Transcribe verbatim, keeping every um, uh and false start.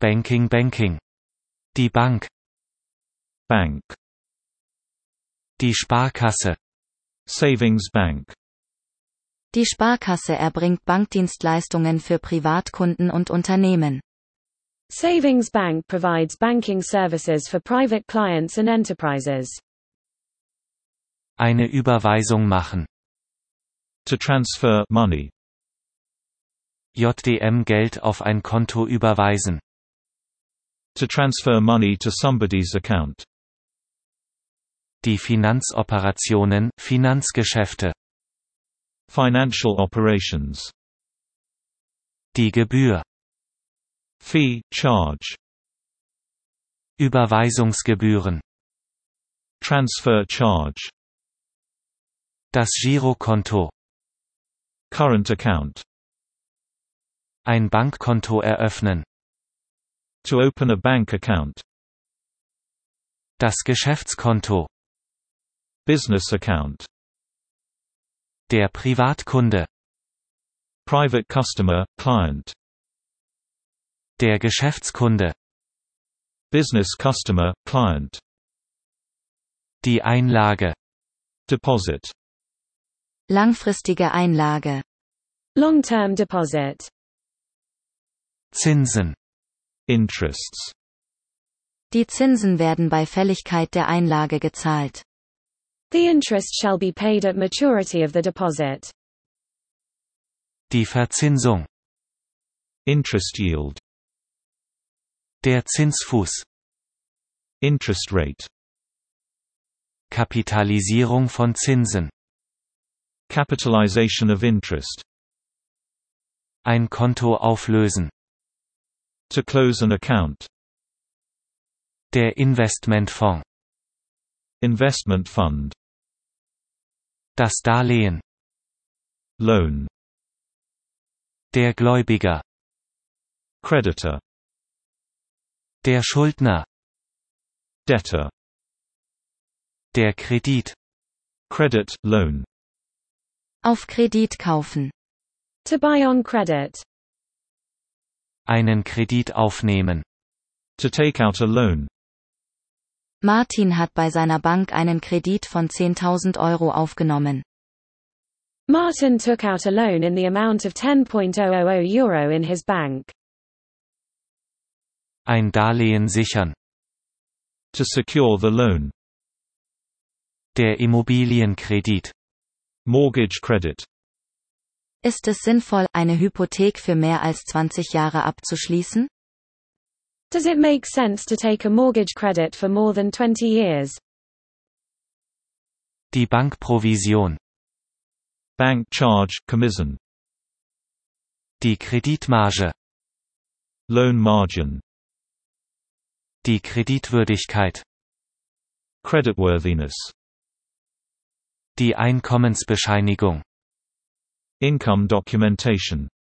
Banking Banking. Die Bank. Bank. Die Sparkasse. Savings Bank. Die Sparkasse erbringt Bankdienstleistungen für Privatkunden und Unternehmen. Savings Bank provides banking services for private clients and enterprises. Eine Überweisung machen. To transfer money. J D M Geld auf ein Konto überweisen. To transfer money to somebody's account. Die Finanzoperationen, Finanzgeschäfte. Financial operations. Die Gebühr. Fee, charge. Überweisungsgebühren. Transfer charge. Das Girokonto. Current account. Ein Bankkonto eröffnen. To open a bank account. Das Geschäftskonto. Business account. Der Privatkunde. Private customer, client. Der Geschäftskunde. Business customer, client. Die Einlage. Deposit. Langfristige Einlage. Long-term deposit. Zinsen. Interests. Die Zinsen werden bei Fälligkeit der Einlage gezahlt. The interest shall be paid at maturity of the deposit. Die Verzinsung. Interest yield. Der Zinsfuß. Interest rate. Kapitalisierung von Zinsen. Capitalization of interest. Ein Konto auflösen. To close an account. Der Investmentfonds. Investment fund. Das Darlehen. Loan. Der Gläubiger. Creditor. Der Schuldner. Debtor. Der Kredit. Credit, loan. Auf Kredit kaufen. To buy on credit. Einen Kredit aufnehmen. To take out a loan. Martin hat bei seiner Bank einen Kredit von zehntausend Euro aufgenommen. Martin took out a loan in the amount of ten thousand euro in his bank. Ein Darlehen sichern. To secure the loan. Der Immobilienkredit. Mortgage credit. Ist es sinnvoll, eine Hypothek für mehr als zwanzig Jahre abzuschließen? Does it make sense to take a mortgage credit for more than twenty years? Die Bankprovision. Bank charge, commission. Die Kreditmarge. Loan margin. Die Kreditwürdigkeit. Creditworthiness. Die Einkommensbescheinigung. Income documentation.